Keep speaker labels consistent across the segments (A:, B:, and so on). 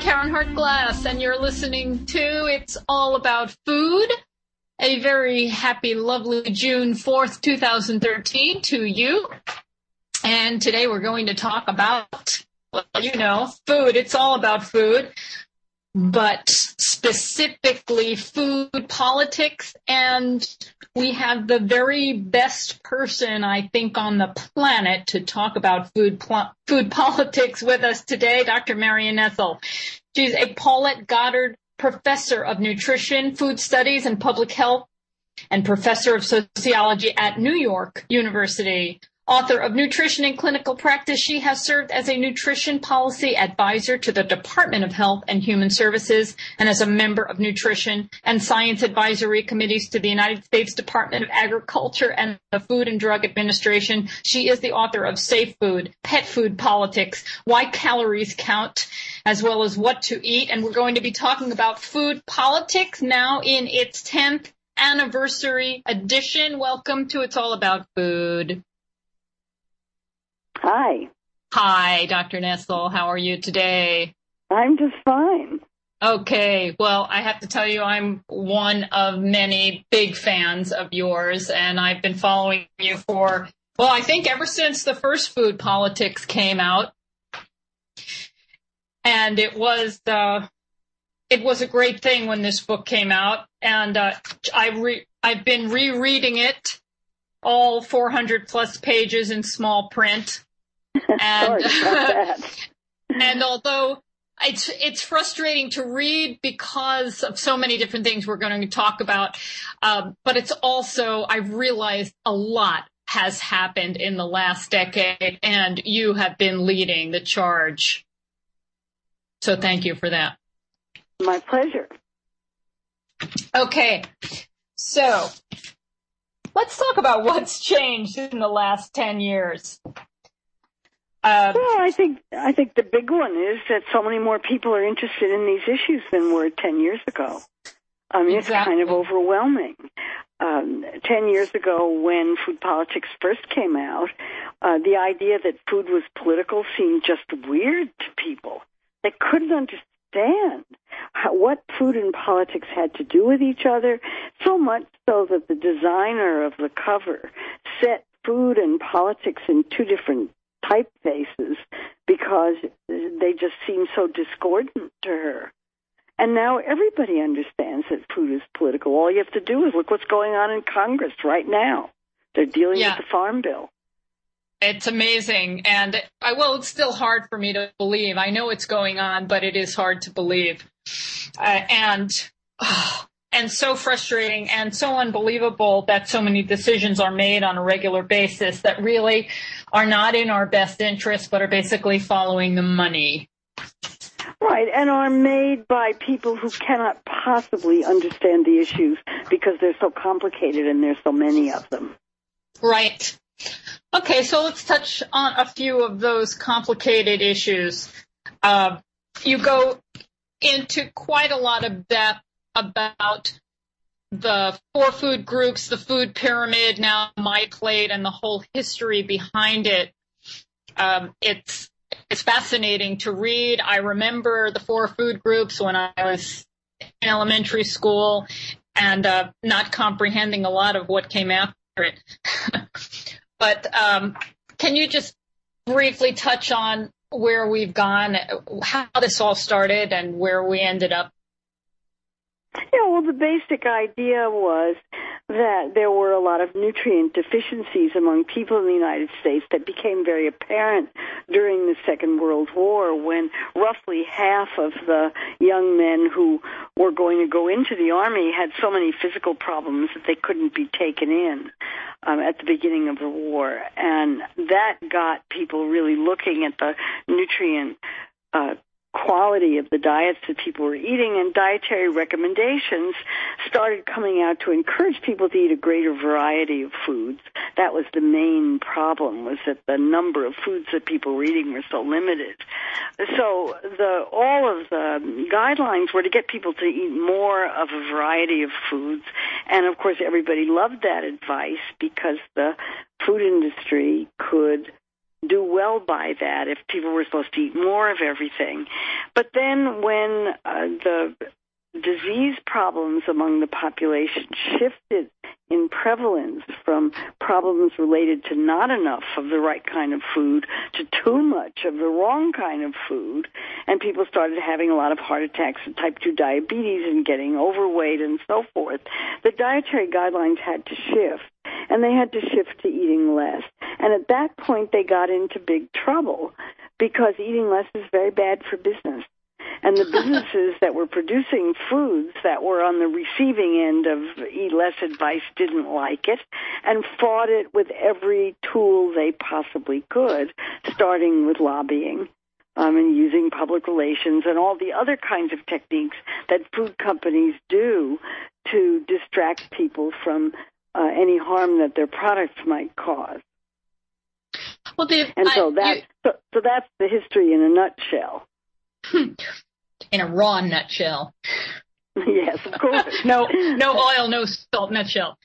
A: Karen Hart-Glass, and you're listening to It's All About Food. A very happy, lovely June 4th, 2013 to you. And today we're going to talk about, well, you know, food. It's all about food, but specifically food politics. And we have the very best person, I think, on the planet to talk about food politics with us today, Dr. Marion Nestle. She's a Paulette Goddard Professor of Nutrition, Food Studies, and Public Health, and Professor of Sociology at New York University. Author of Nutrition in Clinical Practice, she has served as a nutrition policy advisor to the Department of Health and Human Services and as a member of nutrition and science advisory committees to the United States Department of Agriculture and the Food and Drug Administration. She is the author of Safe Food, Pet Food Politics, Why Calories Count, as well as What to Eat. And we're going to be talking about food politics now in its 10th anniversary edition. Welcome to It's All About Food.
B: Hi.
A: Hi, Dr. Nestle. How are you today?
B: I'm just fine.
A: Okay. Well, I have to tell you, I'm one of many big fans of yours, and I've been following you for, well, I think ever since the first Food Politics came out. And it was a great thing when this book came out, and I've been rereading it, all 400 plus pages in small print. And, and although it's frustrating to read because of so many different things we're going to talk about, but it's also, I've realized a lot has happened in the last decade, and you have been leading the charge. So thank you for that.
B: My pleasure.
A: Okay, so let's talk about what's changed in the last 10 years.
B: Well, I think the big one is that so many more people are interested in these issues than were 10 years ago. I mean, It's kind of overwhelming. 10 years ago, when Food Politics first came out, the idea that food was political seemed just weird to people. They couldn't understand what food and politics had to do with each other, so much so that the designer of the cover set food and politics in two different typefaces because they just seemed so discordant to her. And now everybody understands that food is political. All you have to do is look what's going on in Congress right now. They're dealing with the Farm Bill.
A: It's amazing. And it's still hard for me to believe. I know it's going on, but it is hard to believe. And so frustrating and so unbelievable that so many decisions are made on a regular basis that really are not in our best interest, but are basically following the money.
B: Right, and are made by people who cannot possibly understand the issues because they're so complicated and there's so many of them.
A: Right. Okay, so let's touch on a few of those complicated issues. You go into quite a lot of depth about the 4 food groups, the food pyramid, now My Plate, and the whole history behind it. It's fascinating to read. I remember the 4 food groups when I was in elementary school and not comprehending a lot of what came after it. But can you just briefly touch on where we've gone, how this all started, and where we ended up?
B: Yeah, well, the basic idea was that there were a lot of nutrient deficiencies among people in the United States that became very apparent during the Second World War, when roughly half of the young men who were going to go into the Army had so many physical problems that they couldn't be taken in at the beginning of the war. And that got people really looking at the nutrient quality of the diets that people were eating, and dietary recommendations started coming out to encourage people to eat a greater variety of foods. That was the main problem, was that the number of foods that people were eating were so limited. So all of the guidelines were to get people to eat more of a variety of foods, and of course everybody loved that advice because the food industry could do well by that if people were supposed to eat more of everything. But then when the disease problems among the population shifted in prevalence from problems related to not enough of the right kind of food to too much of the wrong kind of food, and people started having a lot of heart attacks and type 2 diabetes and getting overweight and so forth, the dietary guidelines had to shift, and they had to shift to eating less. And at that point, they got into big trouble because eating less is very bad for business. And the businesses that were producing foods that were on the receiving end of eat less advice didn't like it and fought it with every tool they possibly could, starting with lobbying and using public relations and all the other kinds of techniques that food companies do to distract people from any harm that their products might cause.
A: Well,
B: so that's the history in a nutshell.
A: In a raw nutshell.
B: Yes, of course.
A: No oil, no salt nutshell.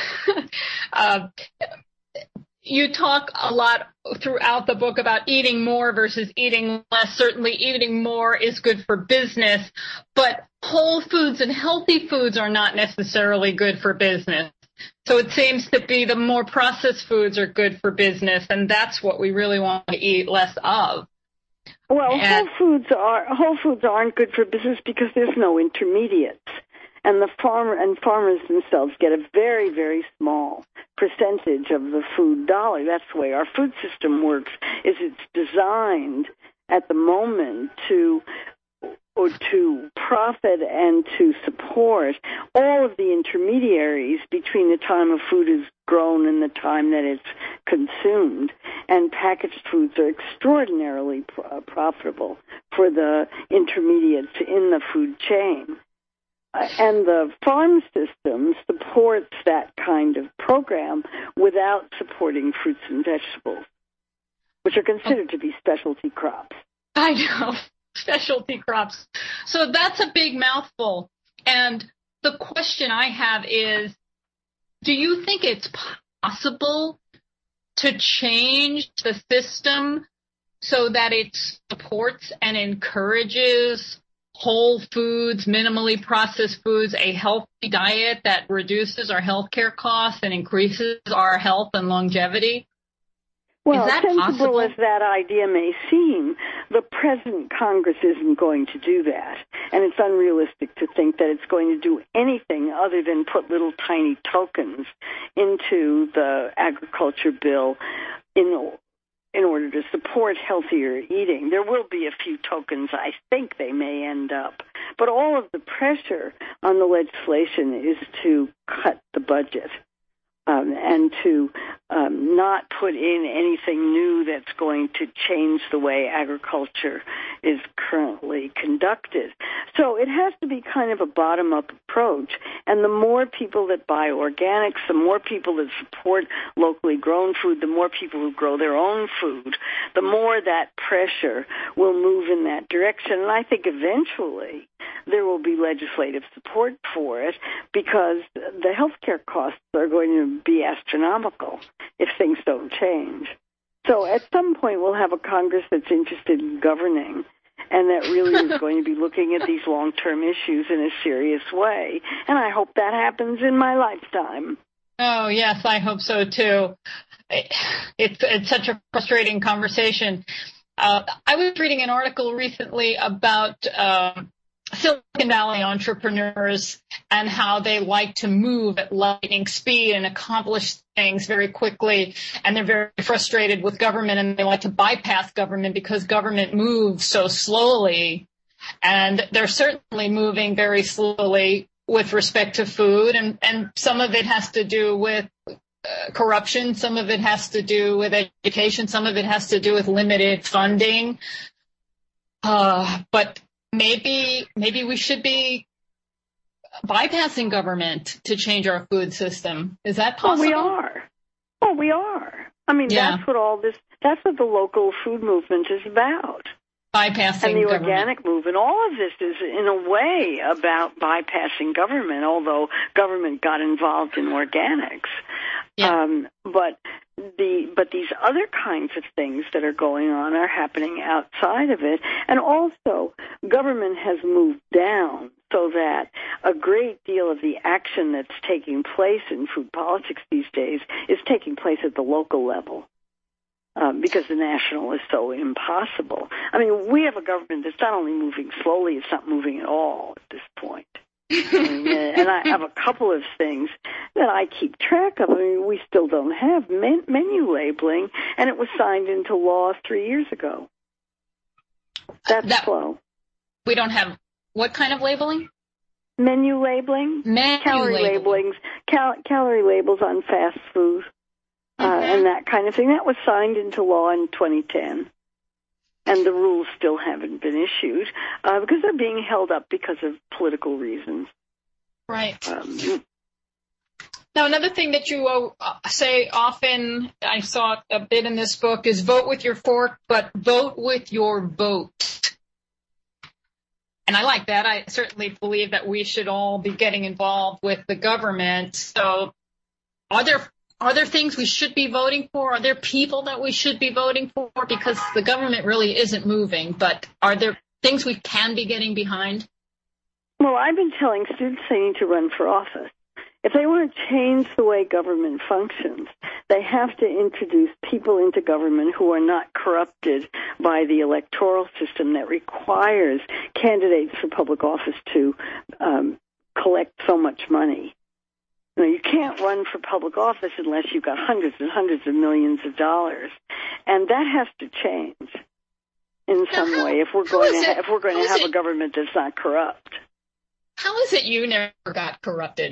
A: You talk a lot throughout the book about eating more versus eating less. Certainly eating more is good for business, but whole foods and healthy foods are not necessarily good for business. So it seems to be the more processed foods are good for business, and that's what we really want to eat less of.
B: Well, whole foods aren't good for business because there's no intermediates, and farmers themselves get a very, very small percentage of the food dollar. That's the way our food system works. Is it's designed at the moment to profit and to support all of the intermediaries between the time a food is grown and the time that it's consumed. And packaged foods are extraordinarily profitable for the intermediates in the food chain. And the farm system supports that kind of program without supporting fruits and vegetables, which are considered to be specialty crops.
A: I know. Specialty crops. So that's a big mouthful. And the question I have is, do you think it's possible to change the system so that it supports and encourages whole foods, minimally processed foods, a healthy diet that reduces our healthcare costs and increases our health and longevity?
B: Well,
A: is that
B: sensible
A: possible?
B: as that idea may seem, the present Congress isn't going to do that. And it's unrealistic to think that it's going to do anything other than put little tiny tokens into the agriculture bill in order to support healthier eating. There will be a few tokens I think they may end up. But all of the pressure on the legislation is to cut the budget. And to not put in anything new that's going to change the way agriculture is currently conducted. So it has to be kind of a bottom-up approach. And the more people that buy organics, the more people that support locally grown food, the more people who grow their own food, the more that pressure will move in that direction. And I think eventually there will be legislative support for it because the healthcare costs are going to be astronomical if things don't change. So at some point we'll have a Congress that's interested in governing and that really is going to be looking at these long-term issues in a serious way. And I hope that happens in my lifetime.
A: Oh, yes, I hope so, too. It's such a frustrating conversation. I was reading an article recently about Silicon Valley entrepreneurs and how they like to move at lightning speed and accomplish things very quickly, and they're very frustrated with government, and they like to bypass government because government moves so slowly. And they're certainly moving very slowly with respect to food, and some of it has to do with corruption, some of it has to do with education, some of it has to do with limited funding. But maybe we should be bypassing government to change our food system. Is that possible?
B: We are. I mean,
A: yeah.
B: that's what the local food movement is about.
A: Bypassing
B: and the
A: government.
B: Organic movement. All of this is, in a way, about bypassing government, although government got involved in organics.
A: Yeah.
B: But but these other kinds of things that are going on are happening outside of it. And also, government has moved down so that a great deal of the action that's taking place in food politics these days is taking place at the local level. Because the national is so impossible. I mean, we have a government that's not only moving slowly, it's not moving at all at this point. And I have a couple of things that I keep track of. I mean, we still don't have menu labeling, and it was signed into law 3 years ago. That's slow.
A: We don't have what kind of labeling?
B: Menu labeling. Calorie labelings. Calorie labels on fast food. And that kind of thing. That was signed into law in 2010. And the rules still haven't been issued because they're being held up because of political reasons.
A: Right. Now, another thing that you say often, I saw a bit in this book, is vote with your fork, but vote with your vote. And I like that. I certainly believe that we should all be getting involved with the government. So are there things we should be voting for? Are there people that we should be voting for? Because the government really isn't moving, but are there things we can be getting behind?
B: Well, I've been telling students they need to run for office. If they want to change the way government functions, they have to introduce people into government who are not corrupted by the electoral system that requires candidates for public office to collect so much money. You can't run for public office unless you've got hundreds and hundreds of millions of dollars, and that has to change in some way if we're going to have a government that's not corrupt.
A: How is it you never got corrupted?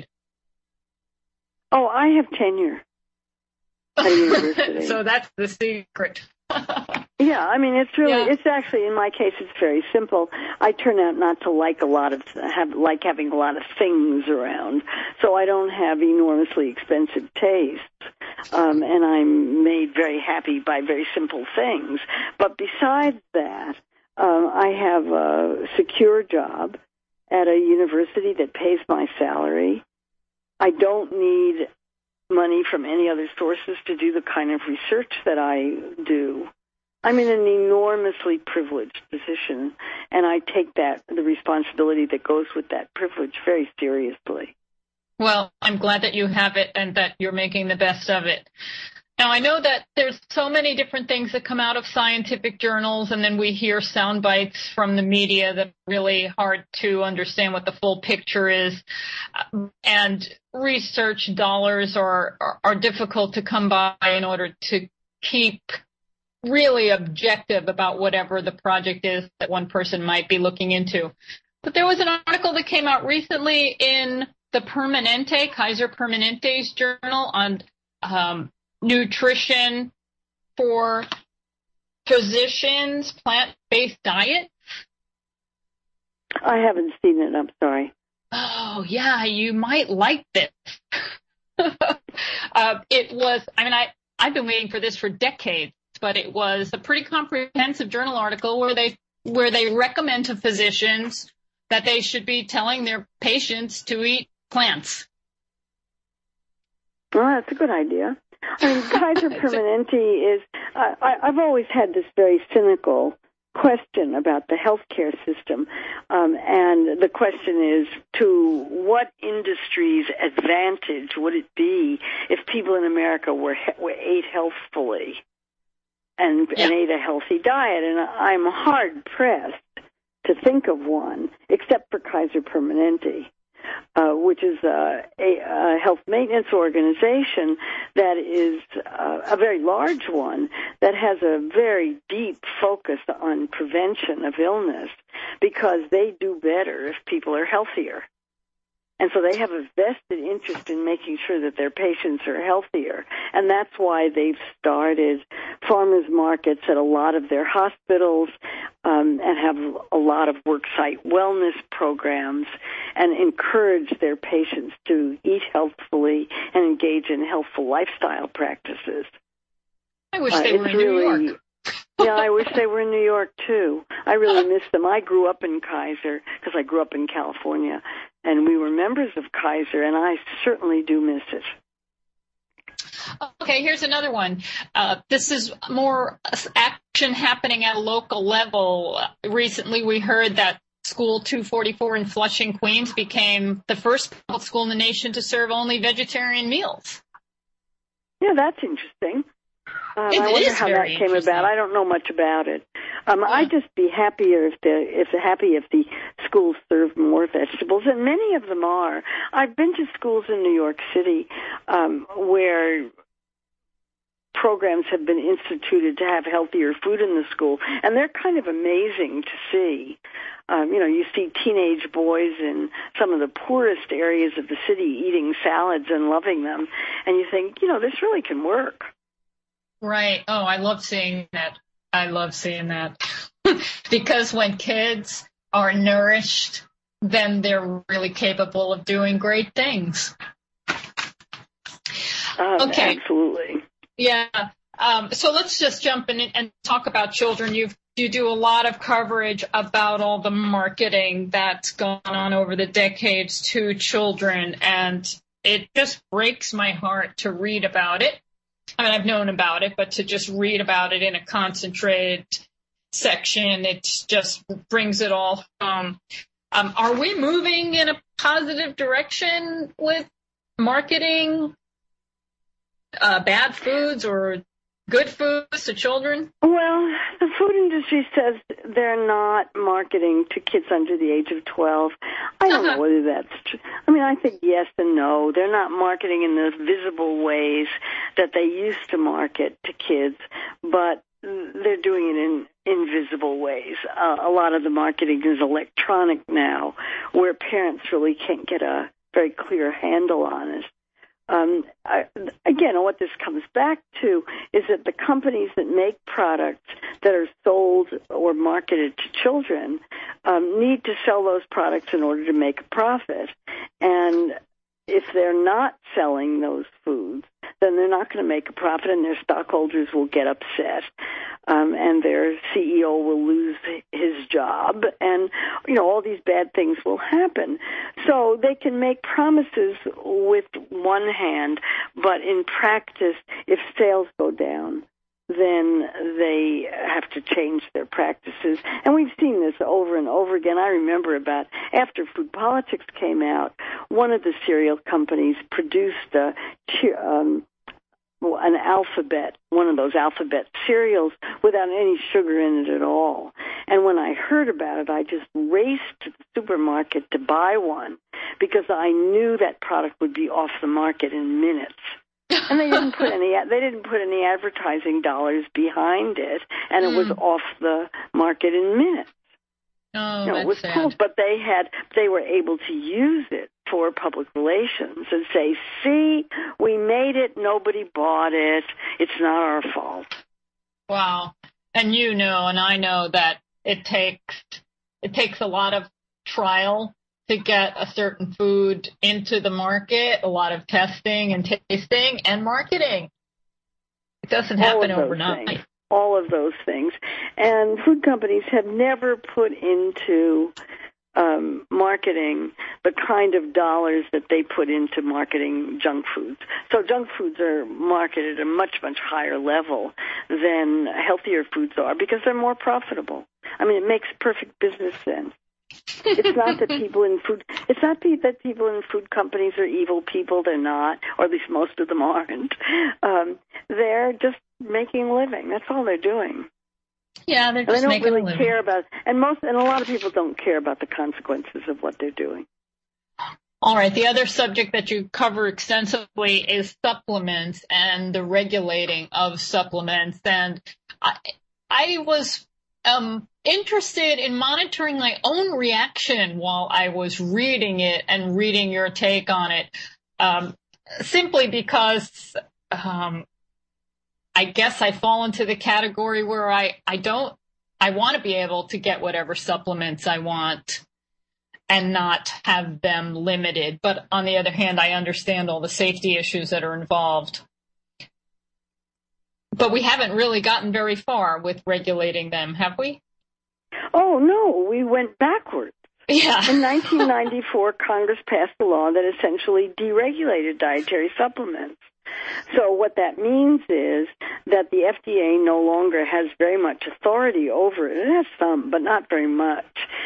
B: Oh, I have tenure at a university.
A: So that's the secret.
B: Yeah, I mean, it's actually, in my case, it's very simple. I turn out not to like having a lot of things around, so I don't have enormously expensive tastes, and I'm made very happy by very simple things. But besides that, I have a secure job at a university that pays my salary. I don't need money from any other sources to do the kind of research that I do. I'm in an enormously privileged position, and I take the responsibility that goes with that privilege very seriously.
A: Well, I'm glad that you have it and that you're making the best of it. Now, I know that there's so many different things that come out of scientific journals, and then we hear sound bites from the media that are really hard to understand what the full picture is. And research dollars are difficult to come by in order to keep really objective about whatever the project is that one person might be looking into. But there was an article that came out recently in the Permanente, Kaiser Permanente's journal on nutrition for physicians, plant-based diet.
B: I haven't seen it, I'm sorry.
A: Oh, yeah, you might like this. It was, I've been waiting for this for decades, but it was a pretty comprehensive journal article where they recommend to physicians that they should be telling their patients to eat plants.
B: Well, that's a good idea. I mean, Kaiser Permanente is, I've always had this very cynical question about the healthcare system, and the question is, to what industry's advantage would it be if people in America ate healthfully and ate a healthy diet? And I'm hard-pressed to think of one, except for Kaiser Permanente, which is a health maintenance organization that is a very large one that has a very deep focus on prevention of illness because they do better if people are healthier. And so they have a vested interest in making sure that their patients are healthier. And that's why they've started farmers markets at a lot of their hospitals and have a lot of worksite wellness programs and encourage their patients to eat healthfully and engage in healthful lifestyle practices.
A: I wish they were in New York.
B: Yeah, I wish they were in New York, too. I really miss them. I grew up in Kaiser because I grew up in California, and we were members of Kaiser, and I certainly do miss it.
A: Okay, here's another one. This is more action happening at a local level. Recently, we heard that School 244 in Flushing, Queens became the first public school in the nation to serve only vegetarian meals.
B: Yeah, that's interesting. I
A: It
B: wonder
A: is
B: how that
A: very
B: came
A: interesting.
B: about. I don't know much about it. I'd just be happier if the schools served more vegetables, and many of them are. I've been to schools in New York City where programs have been instituted to have healthier food in the school, and they're kind of amazing to see. You see teenage boys in some of the poorest areas of the city eating salads and loving them, and you think, this really can work.
A: Right. Oh, I love seeing that. Because when kids are nourished, then they're really capable of doing great things. Okay.
B: Absolutely.
A: Yeah. So let's just jump in and talk about children. You do a lot of coverage about all the marketing that's gone on over the decades to children, and it just breaks my heart to read about it. I mean, I've known about it, but to just read about it in a concentrated section, it just brings it all home. Are we moving in a positive direction with marketing bad foods or good foods to children?
B: Well, the food industry says they're not marketing to kids under the age of 12. I don't know whether that's true. I mean, I think yes and no. They're not marketing in the visible ways that they used to market to kids, but they're doing it in invisible ways. A lot of the marketing is electronic now, where parents really can't get a very clear handle on it. Again, what this comes back to is that the companies that make products that are sold or marketed to children need to sell those products in order to make a profit. And if they're not selling those foods, then they're not going to make a profit, and their stockholders will get upset, and their CEO will lose his job, and all these bad things will happen. So they can make promises with one hand, but in practice, if sales go down, then they have to change their practices. And we've seen this over and over again. I remember about after Food Politics came out, one of the cereal companies produced an alphabet, one of those alphabet cereals without any sugar in it at all. And when I heard about it, I just raced to the supermarket to buy one because I knew that product would be off the market in minutes. And they didn't put any advertising dollars behind it, and it was off the market in minutes.
A: Oh,
B: it was cool, but they were able to use it for public relations and say, see, we made it, nobody bought it, it's not our fault.
A: Wow. And and I know that it takes a lot of trial to get a certain food into the market, a lot of testing and tasting and marketing. It doesn't happen overnight.
B: All of those things. And food companies have never put into marketing the kind of dollars that they put into marketing junk foods. So junk foods are marketed at a much, much higher level than healthier foods are because they're more profitable. I mean, it makes perfect business sense. It's not that people in food companies are evil people. They're not, or at least most of them aren't. They're just making a living. That's all they're doing.
A: Yeah, they're just making a living.
B: They don't really care about, and a lot of people don't care about the consequences of what they're doing.
A: All right. The other subject that you cover extensively is supplements and the regulating of supplements. And I was interested in monitoring my own reaction while I was reading it and reading your take on it, simply because I guess I fall into the category where I want to be able to get whatever supplements I want and not have them limited. But on the other hand, I understand all the safety issues that are involved. But we haven't really gotten very far with regulating them, have we?
B: Oh, no, we went backwards.
A: Yeah.
B: In 1994, Congress passed a law that essentially deregulated dietary supplements. So what that means is that the FDA no longer has very much authority over it. It has some, but not very much.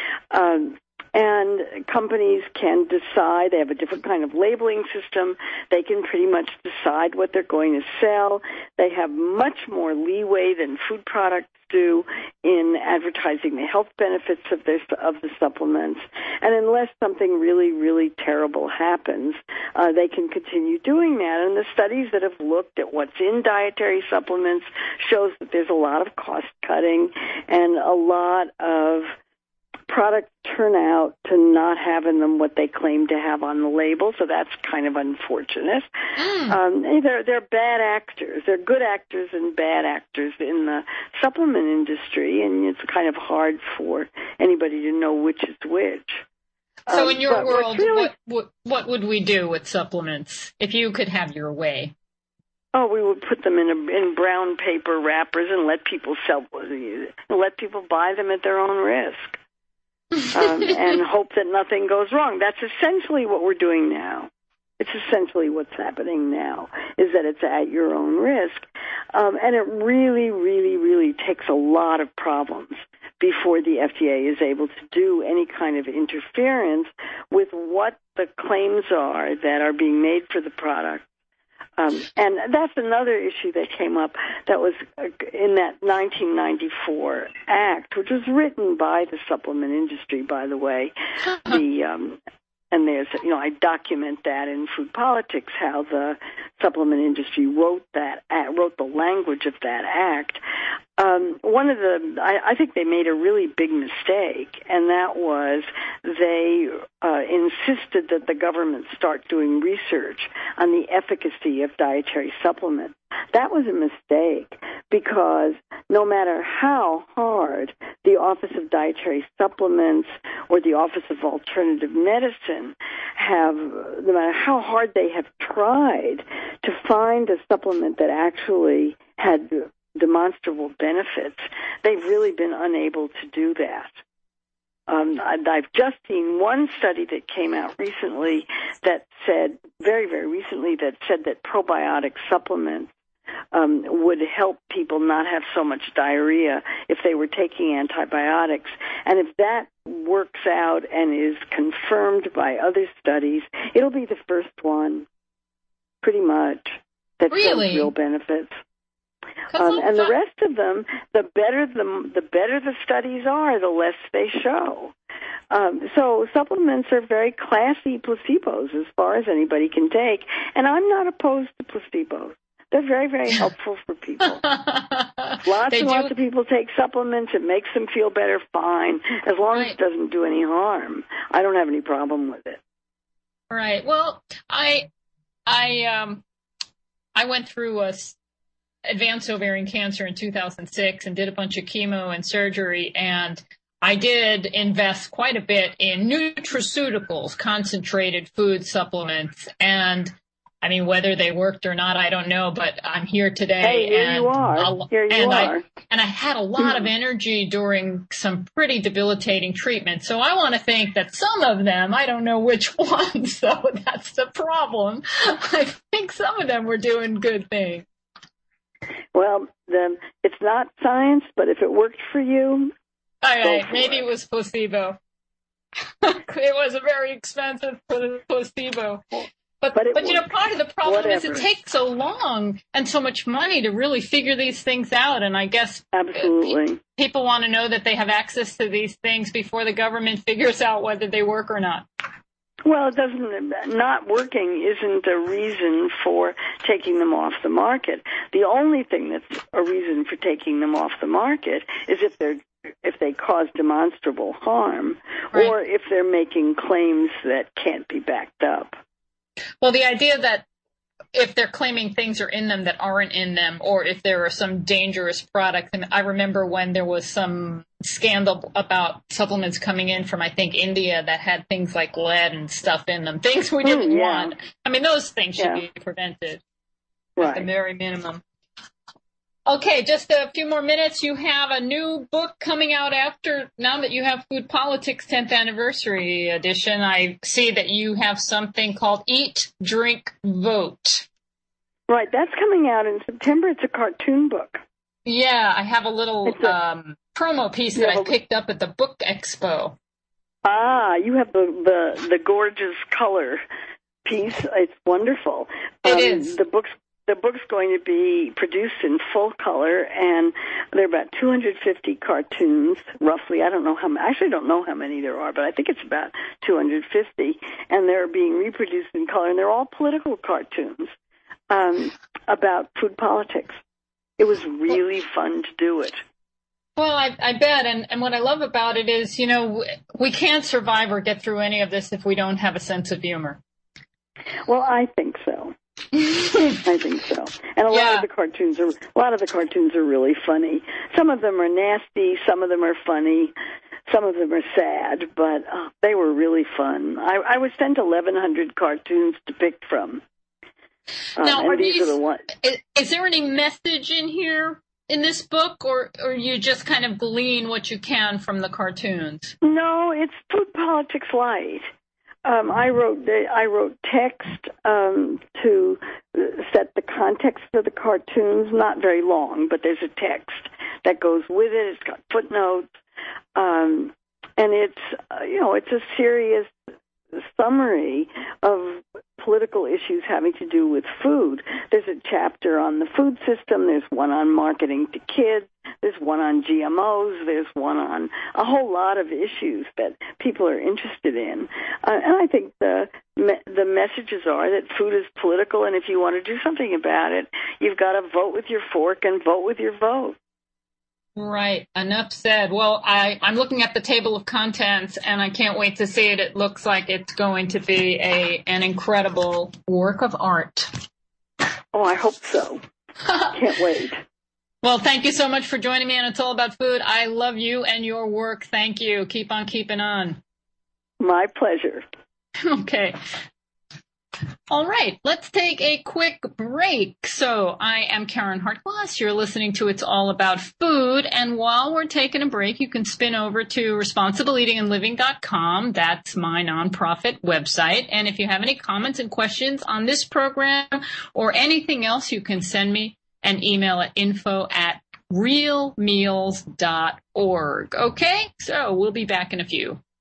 B: And companies can decide, they have a different kind of labeling system. They can pretty much decide what they're going to sell. They have much more leeway than food products do in advertising the health benefits of the supplements. And unless something really, really terrible happens, they can continue doing that. And the studies that have looked at what's in dietary supplements shows that there's a lot of cost cutting and a lot of products turn out to not have in them what they claim to have on the label, so that's kind of unfortunate. They're bad actors. They're good actors and bad actors in the supplement industry, and it's kind of hard for anybody to know which is which.
A: So in your world, what would we do with supplements if you could have your way?
B: Oh, we would put them in brown paper wrappers and let people buy them at their own risk. And hope that nothing goes wrong. That's essentially what we're doing now. It's essentially what's happening now, is that it's at your own risk. And it really, really, really takes a lot of problems before the FDA is able to do any kind of interference with what the claims are that are being made for the product. And that's another issue that came up that was in that 1994 Act, which was written by the supplement industry, by the way. And there's, I document that in Food Politics, how the supplement industry wrote the language of that act. I think they made a really big mistake, and that was they insisted that the government start doing research on the efficacy of dietary supplements. That was a mistake, because no matter how hard the Office of Dietary Supplements or the Office of Alternative Medicine no matter how hard they have tried to find a supplement that actually had demonstrable benefits, they've really been unable to do that. I've just seen one study that came out recently that said, very, very recently, that said that probiotic supplements would help people not have so much diarrhea if they were taking antibiotics. And if that works out and is confirmed by other studies, it'll be the first one, pretty much, that shows real benefits. And the rest of them, the better the studies are, the less they show. So supplements are very classy placebos as far as anybody can take. And I'm not opposed to placebos. They're very, very helpful for people. Lots of people take supplements. It makes them feel better, fine, as long as it doesn't do any harm. I don't have any problem with it.
A: Right. Well, I went through advanced ovarian cancer in 2006 and did a bunch of chemo and surgery, and I did invest quite a bit in nutraceuticals, concentrated food supplements, and I mean, whether they worked or not, I don't know, but I'm here today.
B: Hey, here you are.
A: And I had a lot of energy during some pretty debilitating treatment. So I want to think that some of them, I don't know which ones, so that's the problem. I think some of them were doing good things.
B: Well, it's not science, but if it worked for you,
A: all right, maybe it was placebo. It was a very expensive placebo. But part of the problem is it takes so long and so much money to really figure these things out. And I guess
B: absolutely
A: people want to know that they have access to these things before the government figures out whether they work or not.
B: Well, not working isn't a reason for taking them off the market. The only thing that's a reason for taking them off the market is if they cause demonstrable harm, or if they're making claims that can't be backed up.
A: Well, the idea that if they're claiming things are in them that aren't in them, or if there are some dangerous products. And I remember when there was some scandal about supplements coming in from, I think, India that had things like lead and stuff in them, things we didn't want. I mean, those things should be prevented at the very minimum. Okay, just a few more minutes. You have a new book coming out now that you have Food Politics 10th Anniversary Edition. I see that you have something called Eat, Drink, Vote.
B: Right, that's coming out in September. It's a cartoon book.
A: Yeah, I have a little promo piece that I picked up at the Book Expo.
B: Ah, you have the gorgeous color piece. It's wonderful.
A: It is.
B: The book's going to be produced in full color, and there are about 250 cartoons, roughly. I don't know how many. I actually don't know how many there are, but I think it's about 250, and they're being reproduced in color, and they're all political cartoons about food politics. It was really fun to do it.
A: Well, I bet, and what I love about it is, you know, we can't survive or get through any of this if we don't have a sense of humor.
B: Well, I think so. I think so. And a lot of the cartoons are really funny. Some of them are nasty, some of them are funny, some of them are sad, but they were really fun. I was sent 1,100 cartoons to pick from.
A: Now,
B: and these are the ones.
A: Is there any message in here in this book, or you just kind of glean what you can from the cartoons?
B: No, it's food politics light. I wrote text to set the context of the cartoons. Not very long, but there's a text that goes with it. It's got footnotes, and it's it's a serious summary of political issues having to do with food. There's a chapter on the food system. There's one on marketing to kids. There's one on GMOs. There's one on a whole lot of issues that people are interested in. And I think the messages are that food is political, and if you want to do something about it, you've got to vote with your fork and vote with your vote.
A: Right. Enough said. Well, I'm looking at the table of contents, and I can't wait to see it. It looks like it's going to be an incredible work of art.
B: Oh, I hope so. Can't wait.
A: Well, thank you so much for joining me on It's All About Food. I love you and your work. Thank you. Keep on keeping on.
B: My pleasure.
A: Okay. All right, let's take a quick break. So I am Karen Hartglass. You're listening to It's All About Food. And while we're taking a break, you can spin over to responsibleeatingandliving.com. That's my nonprofit website. And if you have any comments and questions on this program or anything else, you can send me an email at info@realmeals.org. Okay, so we'll be back in a few.